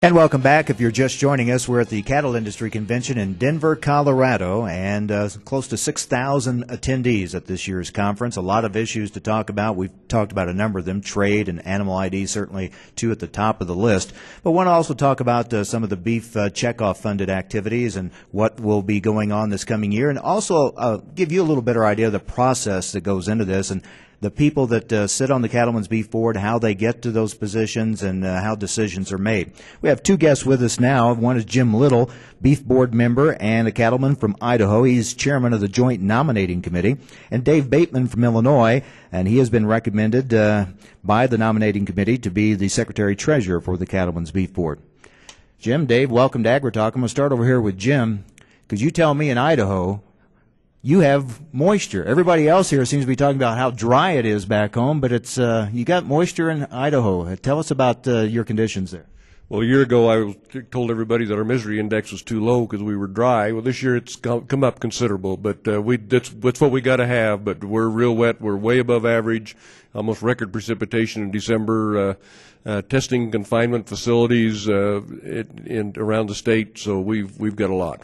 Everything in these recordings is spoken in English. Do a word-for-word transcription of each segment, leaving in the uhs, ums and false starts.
And welcome back. If you're just joining us, we're at the Cattle Industry Convention in Denver, Colorado, and uh, close to six thousand attendees at this year's conference. A lot of issues to talk about. We've talked about a number of them, trade and animal I D, certainly two at the top of the list. But want to also talk about uh, some of the beef uh, checkoff funded activities and what will be going on this coming year, and also uh, give you a little better idea of the process that goes into this and the people that uh, sit on the Cattlemen's Beef Board, how they get to those positions, and uh, how decisions are made. We have two guests with us now. One is Jim Little, Beef Board member and a cattleman from Idaho. He's chairman of the Joint Nominating Committee. And Dave Bateman from Illinois, and he has been recommended uh, by the Nominating Committee to be the Secretary-Treasurer for the Cattlemen's Beef Board. Jim, Dave, welcome to AgriTalk. I'm going to start over here with Jim, because you tell me in Idaho you have moisture. Everybody else here seems to be talking about how dry it is back home, but it's uh, you got moisture in Idaho. Tell us about uh, your conditions there. Well, a year ago I was, told everybody that our misery index was too low because we were dry. Well, this year it's come up considerable, but uh, we that's, that's what we got to have. But we're real wet. We're way above average, almost record precipitation in December. Uh, uh, testing confinement facilities uh, it, in around the state, so we've we've got a lot.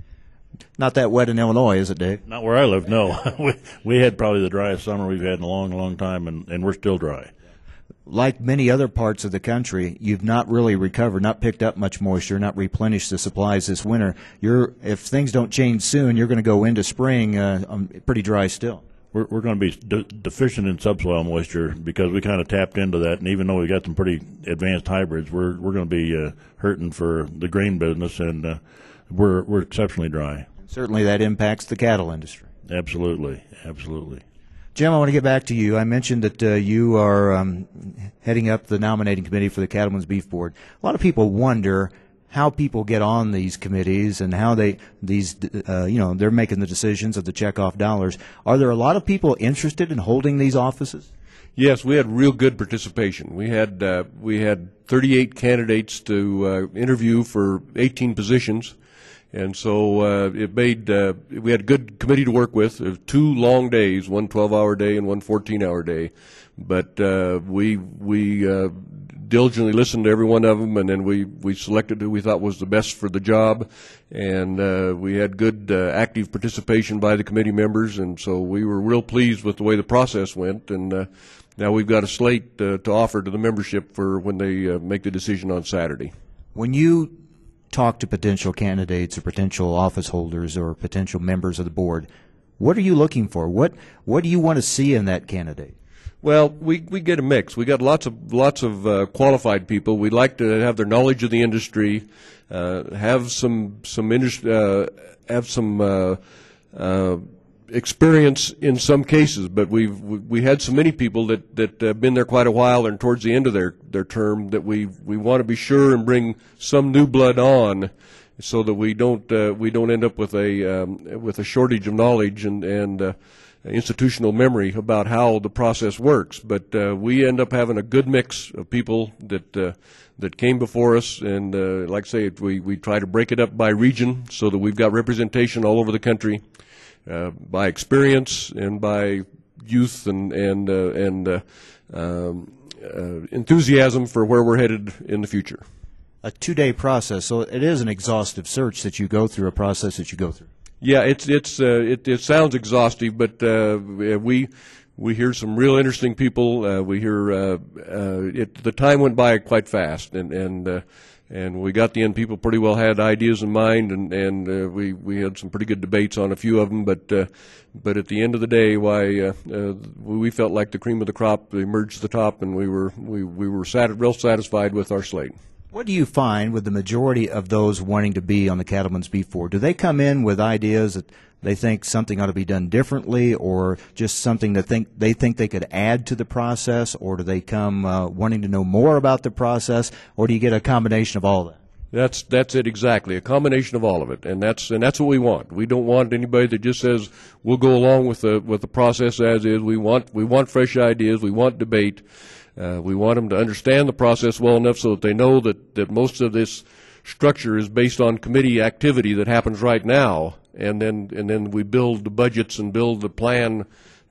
Not that wet in Illinois, is it, Dave? Not where I live, no. we, we had probably the driest summer we've had in a long, long time, and, and we're still dry. Like many other parts of the country, you've not really recovered, not picked up much moisture, not replenished the supplies this winter. You're, if things don't change soon, you're going to go into spring uh, um, pretty dry still. We're, we're going to be de deficient in subsoil moisture because we kind of tapped into that, and even though we got some pretty advanced hybrids, we're, we're going to be uh, hurting for the grain business, and uh, we're, we're exceptionally dry. Certainly that impacts the cattle industry. Absolutely, absolutely. Jim, I want to get back to you. I mentioned that uh, you are um, heading up the nominating committee for the Cattlemen's Beef Board. A lot of people wonder how people get on these committees and how they these uh, you know they're making the decisions of the checkoff dollars. Are there a lot of people interested in holding these offices? Yes, we had real good participation. We had uh, we had thirty-eight candidates to uh, interview for eighteen positions. And so uh, it made, uh, we had a good committee to work with. It was two long days, one twelve-hour day and one fourteen-hour day. But uh, we we uh, diligently listened to every one of them, and then we, we selected who we thought was the best for the job. And uh, we had good uh, active participation by the committee members, and so we were real pleased with the way the process went. And uh, now we've got a slate uh, to offer to the membership for when they uh, make the decision on Saturday. When you talk to potential candidates or potential office holders or potential members of the board, what are you looking for? What what do you want to see in that candidate? Well, we we get a mix. We got lots of lots of uh, qualified people. We'd like to have their knowledge of the industry, uh, have some some industry, uh, have some uh, uh, experience in some cases. But we've we, we had so many people that that have been there quite a while and towards the end of their their term that we we want to be sure and bring some new blood on, so that we don't uh, we don't end up with a um, with a shortage of knowledge and and uh, institutional memory about how the process works. But uh, we end up having a good mix of people that uh, that came before us, and uh, like I say, we we try to break it up by region so that we've got representation all over the country, uh, by experience and by youth and and uh, and uh, um, uh, enthusiasm for where we're headed in the future. A two-day process, so it is an exhaustive search that you go through, a process that you go through. Yeah, it's it's uh, it, it sounds exhaustive, but uh, we we hear some real interesting people. Uh, we hear uh, uh, it, the time went by quite fast, and and uh, and we got the end. People pretty well had ideas in mind, and and uh, we we had some pretty good debates on a few of them. But uh, but at the end of the day, why uh, uh, we felt like the cream of the crop emerged to the top, and we were we we were sat real satisfied with our slate. What do you find with the majority of those wanting to be on the Cattlemen's Beef Board? Do they come in with ideas that they think something ought to be done differently, or just something that think they think they could add to the process, or do they come uh, wanting to know more about the process, or do you get a combination of all that? That's that's it exactly, a combination of all of it, and that's and that's what we want. We don't want anybody that just says we'll go along with the with the process as is. We want we want fresh ideas. We want debate. Uh, we want them to understand the process well enough so that they know that, that most of this structure is based on committee activity that happens right now, and then and then we build the budgets and build the plan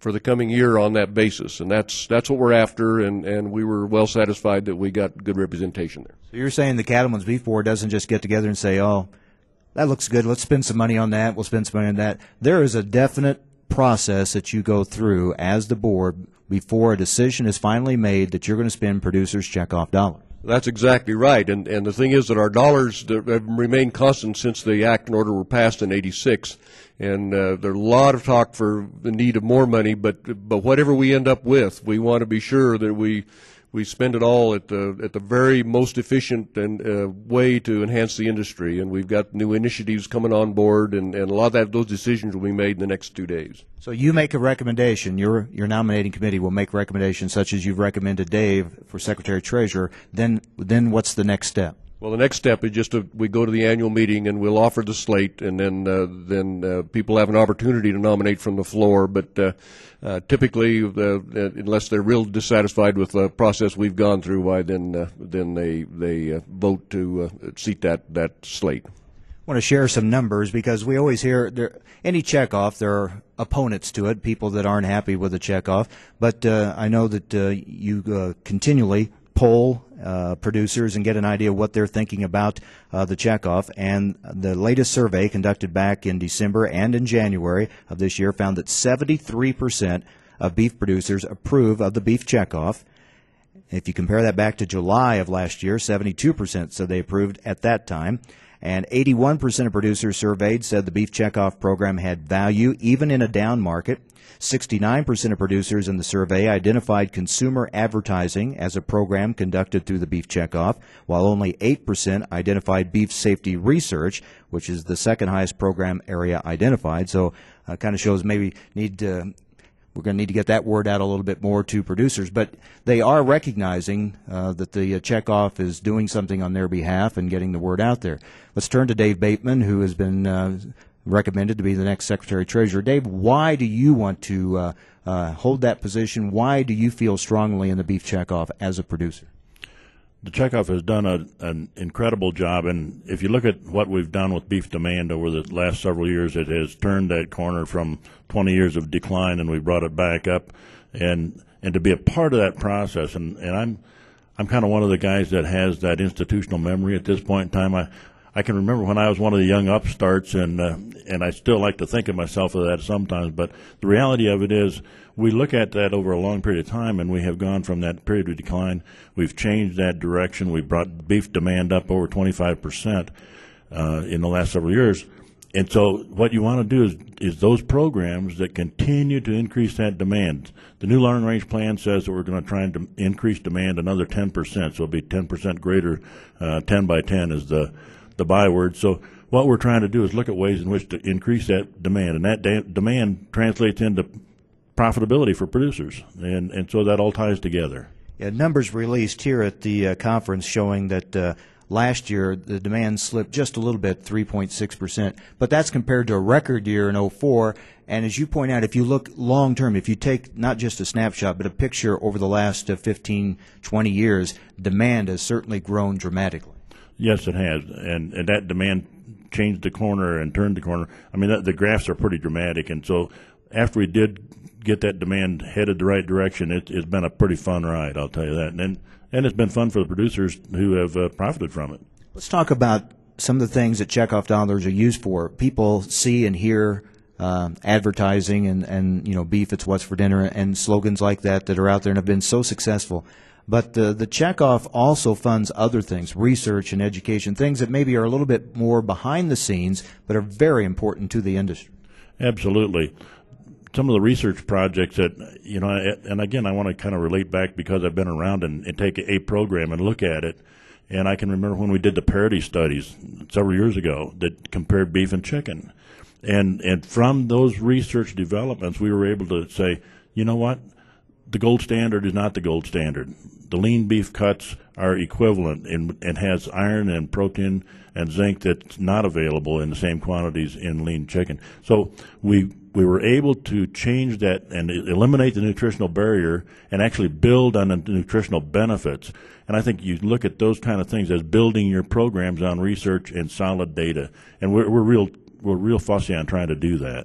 for the coming year on that basis, and that's that's what we're after, and, and we were well satisfied that we got good representation there. So you're saying the Cattlemen's Beef Board doesn't just get together and say, oh, that looks good, let's spend some money on that, we'll spend some money on that. There is a definite process that you go through as the board before a decision is finally made that you're going to spend producers' checkoff dollars. That's exactly right, and and the thing is that our dollars have remained constant since the act and order were passed in eighty-six, and uh, there's a lot of talk for the need of more money, but but whatever we end up with, we want to be sure that we we spend it all at the at the very most efficient and uh, way to enhance the industry, and we've got new initiatives coming on board, and, and a lot of that, those decisions will be made in the next two days. So you make a recommendation, your your nominating committee will make recommendations such as you've recommended Dave for Secretary-Treasurer, then then what's the next step? Well, the next step is just to, we go to the annual meeting and we'll offer the slate, and then uh, then uh, people have an opportunity to nominate from the floor. But uh, uh, typically, uh, unless they're real dissatisfied with the process we've gone through, why then uh, then they they uh, vote to uh, seat that that slate. I want to share some numbers because we always hear there, any checkoff, there are opponents to it, people that aren't happy with the checkoff. But uh, I know that uh, you uh, continually poll uh, producers and get an idea of what they're thinking about uh, the checkoff. And the latest survey conducted back in December and in January of this year found that seventy-three percent of beef producers approve of the beef checkoff. If you compare that back to July of last year, seventy-two percent said they approved at that time. And eighty-one percent of producers surveyed said the beef checkoff program had value even in a down market. sixty-nine percent of producers in the survey identified consumer advertising as a program conducted through the beef checkoff, while only eight percent identified beef safety research, which is the second highest program area identified. So uh, kind of shows maybe need to We're going to need to get that word out a little bit more to producers, but they are recognizing uh, that the uh, checkoff is doing something on their behalf and getting the word out there. Let's turn to Dave Bateman, who has been uh, recommended to be the next Secretary-Treasurer. Dave, why do you want to uh, uh, hold that position? Why do you feel strongly in the beef checkoff as a producer? The checkoff has done a, an incredible job, and if you look at what we've done with beef demand over the last several years, it has turned that corner from twenty years of decline, and we brought it back up. And and to be a part of that process, and, and I'm I'm kind of one of the guys that has that institutional memory at this point in time. I I can remember when I was one of the young upstarts, and uh, and I still like to think of myself as that sometimes. But the reality of it is, we look at that over a long period of time, and we have gone from that period of decline. We've changed that direction. We've brought beef demand up over twenty-five percent uh, in the last several years. And so what you want to do is, is those programs that continue to increase that demand. The new long range plan says that we're going to try and increase demand another ten percent, so it'll be ten percent greater. Uh, ten by ten is the, the byword. So what we're trying to do is look at ways in which to increase that demand, and that da- demand translates into profitability for producers, and and so that all ties together. Yeah, numbers released here at the uh, conference showing that uh, last year the demand slipped just a little bit, three point six percent, but that's compared to a record year in oh four. And as you point out, if you look long term, if you take not just a snapshot but a picture over the last uh, fifteen, twenty years, demand has certainly grown dramatically. Yes, it has, and and that demand changed the corner and turned the corner. I mean, that, the graphs are pretty dramatic, and so after we did get that demand headed the right direction, it, it's been a pretty fun ride, I'll tell you that. And and it's been fun for the producers who have uh, profited from it. Let's talk about some of the things that checkoff dollars are used for. People see and hear uh, advertising and, and, you know, beef, it's what's for dinner, and slogans like that that are out there and have been so successful. But the, the checkoff also funds other things, research and education, things that maybe are a little bit more behind the scenes but are very important to the industry. Absolutely. Some of the research projects that, you know, and again, I want to kind of relate back because I've been around and, and take a program and look at it. And I can remember when we did the parity studies several years ago that compared beef and chicken. And, and from those research developments, we were able to say, you know what? The gold standard is not the gold standard. The lean beef cuts are equivalent and, and has iron and protein and zinc that's not available in the same quantities in lean chicken. So we we were able to change that and eliminate the nutritional barrier and actually build on the nutritional benefits. And I think you look at those kind of things as building your programs on research and solid data. And we're, we're real we're real fussy on trying to do that.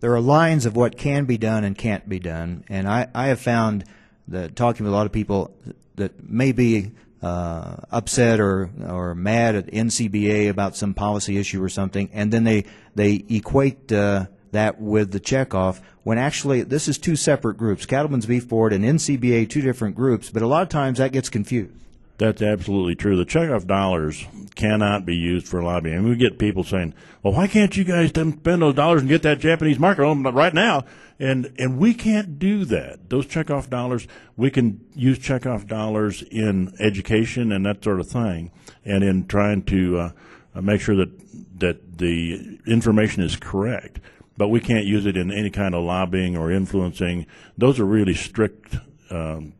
There are lines of what can be done and can't be done, and I, I have found that talking with a lot of people that may be uh, upset or or mad at N C B A about some policy issue or something, and then they they equate uh, that with the checkoff, when actually this is two separate groups. Cattlemen's Beef Board and N C B A, two different groups, but a lot of times that gets confused. That's absolutely true. The checkoff dollars cannot be used for lobbying. And we get people saying, well, why can't you guys spend those dollars and get that Japanese market on right now? And and we can't do that. Those checkoff dollars, we can use checkoff dollars in education and that sort of thing, and in trying to uh, make sure that, that the information is correct. But we can't use it in any kind of lobbying or influencing. Those are really strict um,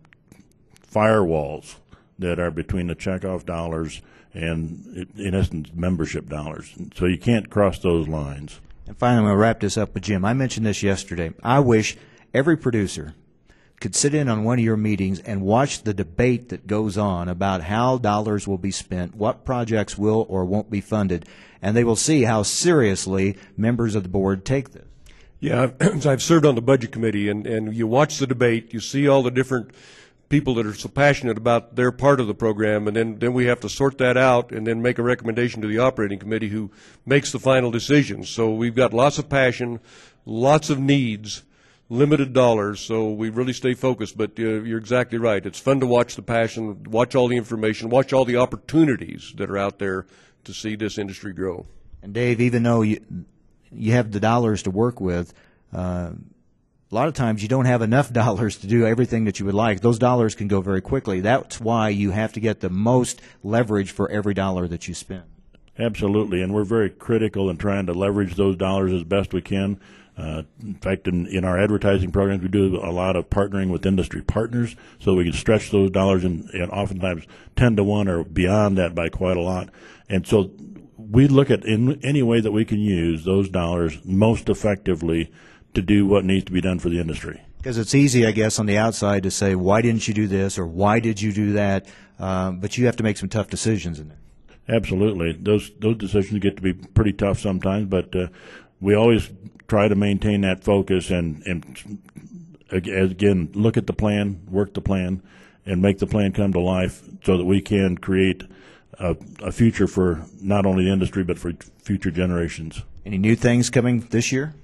firewalls that are between the checkoff dollars and, in essence, membership dollars. So you can't cross those lines. And finally, I'm going to wrap this up with Jim. I mentioned this yesterday. I wish every producer could sit in on one of your meetings and watch the debate that goes on about how dollars will be spent, what projects will or won't be funded, and they will see how seriously members of the board take this. Yeah, I've, I've served on the budget committee, and, and you watch the debate, you see all the different people that are so passionate about their part of the program, and then, then we have to sort that out and then make a recommendation to the operating committee who makes the final decision. So we've got lots of passion, lots of needs, limited dollars, so we really stay focused. But uh, you're exactly right. It's fun to watch the passion, watch all the information, watch all the opportunities that are out there to see this industry grow. And Dave, even though you, you have the dollars to work with, uh, a lot of times you don't have enough dollars to do everything that you would like. Those dollars can go very quickly. That's why you have to get the most leverage for every dollar that you spend. Absolutely, and we're very critical in trying to leverage those dollars as best we can. Uh, in fact, in, in our advertising programs, we do a lot of partnering with industry partners so we can stretch those dollars and, and oftentimes ten to one or beyond that by quite a lot. And so we look at in any way that we can use those dollars most effectively to do what needs to be done for the industry. Because it's easy, I guess, on the outside to say, why didn't you do this or why did you do that? Um, but you have to make some tough decisions in there. Absolutely. Those those decisions get to be pretty tough sometimes, but uh, we always try to maintain that focus and, and, again, look at the plan, work the plan, and make the plan come to life so that we can create a, a future for not only the industry but for future generations. Any new things coming this year?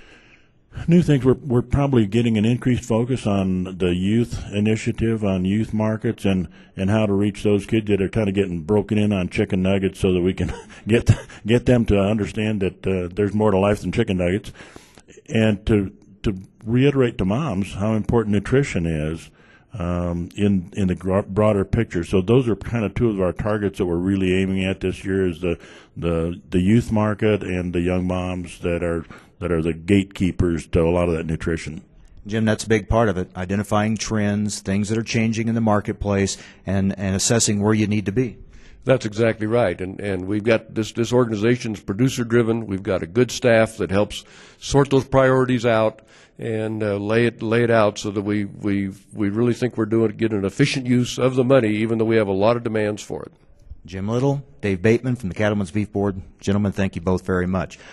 New things, we're, we're probably getting an increased focus on the youth initiative, on youth markets, and, and how to reach those kids that are kind of getting broken in on chicken nuggets so that we can get get them to understand that uh, there's more to life than chicken nuggets, and to to reiterate to moms how important nutrition is um, in in the broader picture. So those are kind of two of our targets that we're really aiming at this year: is the the, the youth market and the young moms that are that are the gatekeepers to a lot of that nutrition. Jim, that's a big part of it, identifying trends, things that are changing in the marketplace, and, and assessing where you need to be. That's exactly right. And, and we've got this, this organization's producer-driven. We've got a good staff that helps sort those priorities out and uh, lay it lay it out so that we, we, we really think we're doing getting an efficient use of the money, even though we have a lot of demands for it. Jim Little, Dave Bateman from the Cattlemen's Beef Board. Gentlemen, thank you both very much.